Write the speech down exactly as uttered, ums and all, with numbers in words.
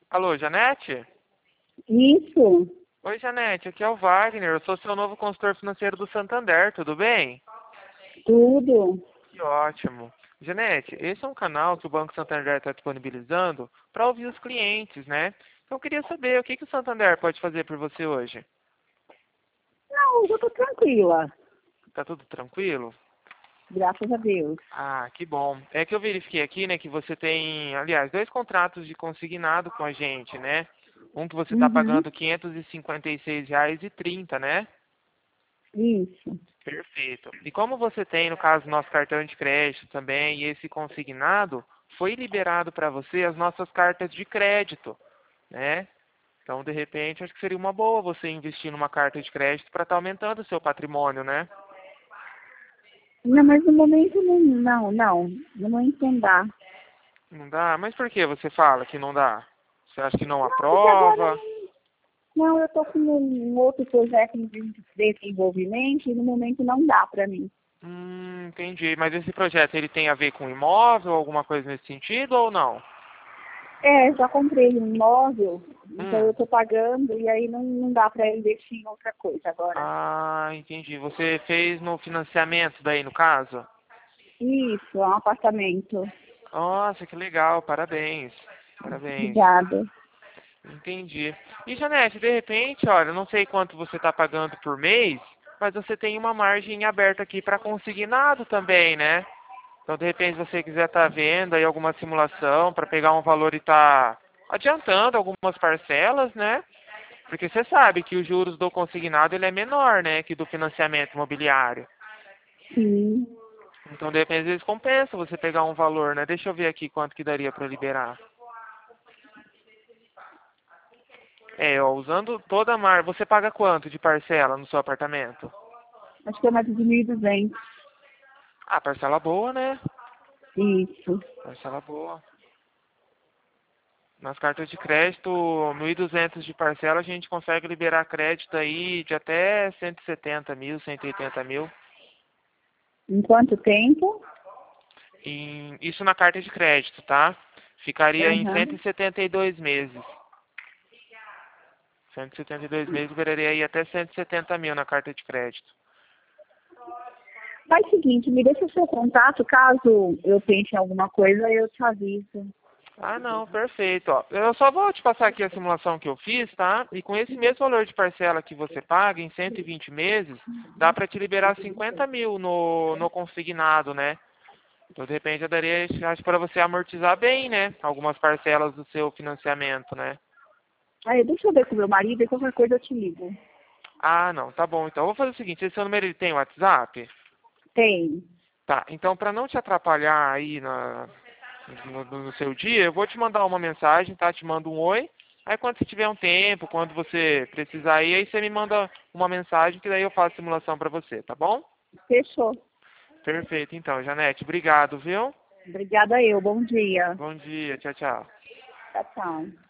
Alô, Janete? Isso, Oi, Janete, aqui é o Wagner, eu sou seu novo consultor financeiro do Santander, tudo bem? tudo. Que ótimo. Janete, esse é um canal que o Banco Santander está disponibilizando para ouvir os clientes, né? Então eu queria saber o que, que o Santander pode fazer por você hoje. Não, eu tô tranquila, Tá tudo tranquilo? graças a Deus. Ah, que bom. É que eu verifiquei aqui, né, que você tem, aliás, dois contratos de consignado com a gente, né? Um que você está Uhum, pagando quinhentos e cinquenta e seis reais e trinta, né? isso. Perfeito. E como você tem, no caso, nosso cartão de crédito também, e esse consignado, foi liberado para você as nossas cartas de crédito, né? Então, de repente, acho que seria uma boa você investir numa carta de crédito para estar aumentando o seu patrimônio, né? Não, mas no momento não, não, não, no momento não dá. Não dá? Mas por que você fala que não dá? Você acha que não Não, porque agora aprova? não, não, eu tô com um outro projeto de desenvolvimento e no momento não dá para mim. Hum, entendi. Mas esse projeto, ele tem a ver com imóvel, alguma coisa nesse sentido ou não? É, já comprei um imóvel, então Hum. eu tô pagando e aí não, não dá para investir em outra coisa agora. Ah, entendi. Você fez no financiamento daí, no caso? Isso, é um apartamento. Nossa, que legal, parabéns. Parabéns. Obrigada. Entendi. E Janete, de repente, olha, eu não sei quanto você está pagando por mês, mas você tem uma margem aberta aqui para consignado também, né? Então, de repente, se você quiser estar vendo aí alguma simulação para pegar um valor e estar adiantando algumas parcelas, né? Porque você sabe que os juros do consignado ele é menor, né, que do financiamento imobiliário. Sim. Então, de repente, às vezes compensa você pegar um valor, né? Deixa eu ver aqui quanto que daria para liberar. É, ó, usando toda a mar... Você paga quanto de parcela no seu apartamento? Acho que é mais de mil e duzentos. Ah, parcela boa, né? Isso. Parcela boa. Nas cartas de crédito, mil e duzentos de parcela, a gente consegue liberar crédito aí de até cento e setenta mil, cento e oitenta mil. Em quanto tempo? Em... Isso na carta de crédito, tá? Ficaria em cento Aham. e setenta e dois meses. cento e setenta e dois meses, liberaria aí até cento e setenta mil na carta de crédito. Faz o seguinte, me deixa o seu contato, caso eu pense em alguma coisa, eu te aviso. Ah, não, perfeito. Ó, eu só vou te passar aqui a simulação que eu fiz, tá? E com esse mesmo valor de parcela que você paga em cento e vinte meses, dá para te liberar cinquenta mil no, no consignado, né? Então, de repente, eu daria chance para você amortizar bem, né? Algumas parcelas do seu financiamento, né? Aí, deixa eu ver com o meu marido e qualquer coisa eu te ligo. Ah, não, tá bom. Então, eu vou fazer o seguinte, esse seu número ele tem WhatsApp? Tem. Tá, então, para não te atrapalhar aí na, no, no seu dia, eu vou te mandar uma mensagem, tá? Te mando um oi. Aí quando você tiver um tempo, quando você precisar ir, aí você me manda uma mensagem que daí eu faço simulação pra você, tá bom? Fechou. Perfeito, então, Janete. Obrigado, viu? Obrigada eu. Bom dia. Bom dia, tchau, tchau. Tchau, tchau.